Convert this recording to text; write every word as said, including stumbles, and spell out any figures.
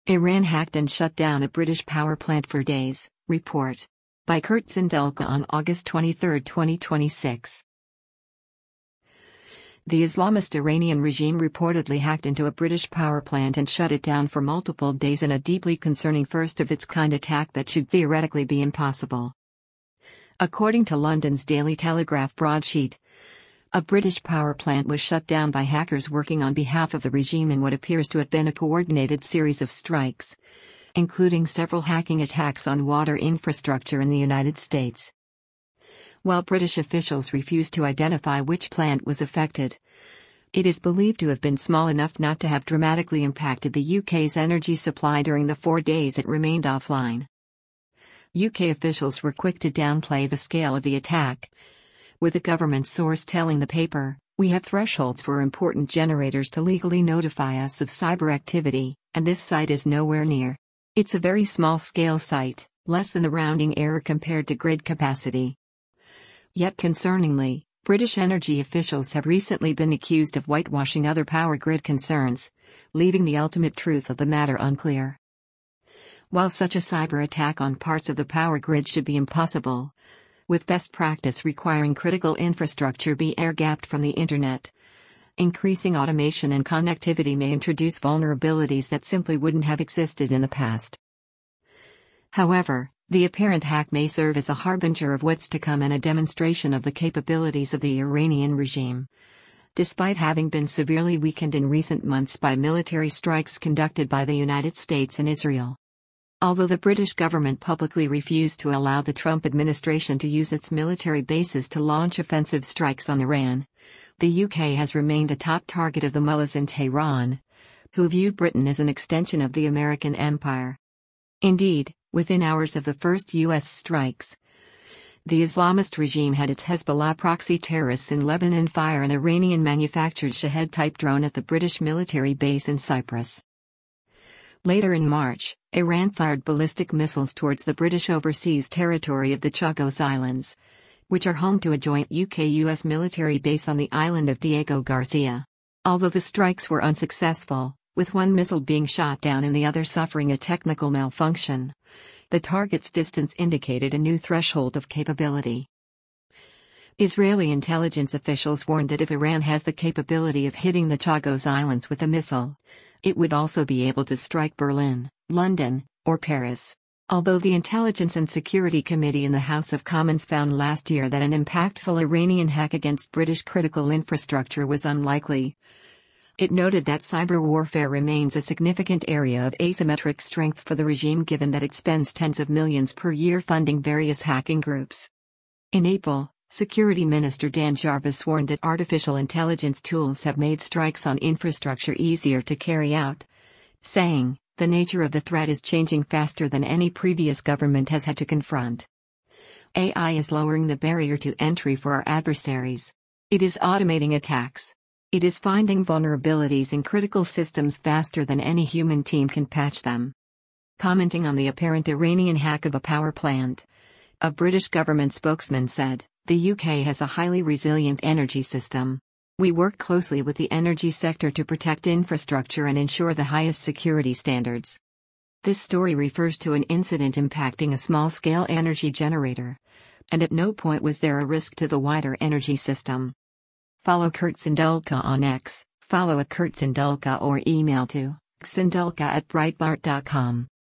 Iran hacked and shut down a British power plant for days, report. By Kurt Sindelka on August twenty-third, twenty twenty-six. The Islamist Iranian regime reportedly hacked into a British power plant and shut it down for multiple days in a deeply concerning first-of-its-kind attack that should theoretically be impossible. According to London's Daily Telegraph broadsheet, a British power plant was shut down by hackers working on behalf of the regime in what appears to have been a coordinated series of strikes, including several hacking attacks on water infrastructure in the United States. While British officials refuse to identify which plant was affected, it is believed to have been small enough not to have dramatically impacted the U K's energy supply during the four days it remained offline. U K officials were quick to downplay the scale of the attack, with a government source telling the paper, "We have thresholds for important generators to legally notify us of cyber activity, and this site is nowhere near. It's a very small-scale site, less than the rounding error compared to grid capacity." Yet concerningly, British energy officials have recently been accused of whitewashing other power grid concerns, leaving the ultimate truth of the matter unclear. While such a cyber attack on parts of the power grid should be impossible, with best practice requiring critical infrastructure be air-gapped from the internet, increasing automation and connectivity may introduce vulnerabilities that simply wouldn't have existed in the past. However, the apparent hack may serve as a harbinger of what's to come and a demonstration of the capabilities of the Iranian regime, despite having been severely weakened in recent months by military strikes conducted by the United States and Israel. Although the British government publicly refused to allow the Trump administration to use its military bases to launch offensive strikes on Iran, the U K has remained a top target of the mullahs in Tehran, who viewed Britain as an extension of the American empire. Indeed, within hours of the first U S strikes, the Islamist regime had its Hezbollah proxy terrorists in Lebanon fire an Iranian-manufactured Shahed-type drone at the British military base in Cyprus. Later in March, Iran fired ballistic missiles towards the British overseas territory of the Chagos Islands, which are home to a joint U K U S military base on the island of Diego Garcia. Although the strikes were unsuccessful, with one missile being shot down and the other suffering a technical malfunction, the target's distance indicated a new threshold of capability. Israeli intelligence officials warned that if Iran has the capability of hitting the Chagos Islands with a missile, it would also be able to strike Berlin, London, or Paris. Although the Intelligence and Security Committee in the House of Commons found last year that an impactful Iranian hack against British critical infrastructure was unlikely, it noted that cyber warfare remains a significant area of asymmetric strength for the regime given that it spends tens of millions per year funding various hacking groups. In April, Security Minister Dan Jarvis warned that artificial intelligence tools have made strikes on infrastructure easier to carry out, saying, "The nature of the threat is changing faster than any previous government has had to confront. A I is lowering the barrier to entry for our adversaries. It is automating attacks. It is finding vulnerabilities in critical systems faster than any human team can patch them." Commenting on the apparent Iranian hack of a power plant, a British government spokesman said, "The U K has a highly resilient energy system. We work closely with the energy sector to protect infrastructure and ensure the highest security standards." This story refers to an incident impacting a small-scale energy generator, and at no point was there a risk to the wider energy system. Follow Kurt Sindelka on X, follow at Kurt Sindelka or email to sindelka at breitbart dot com.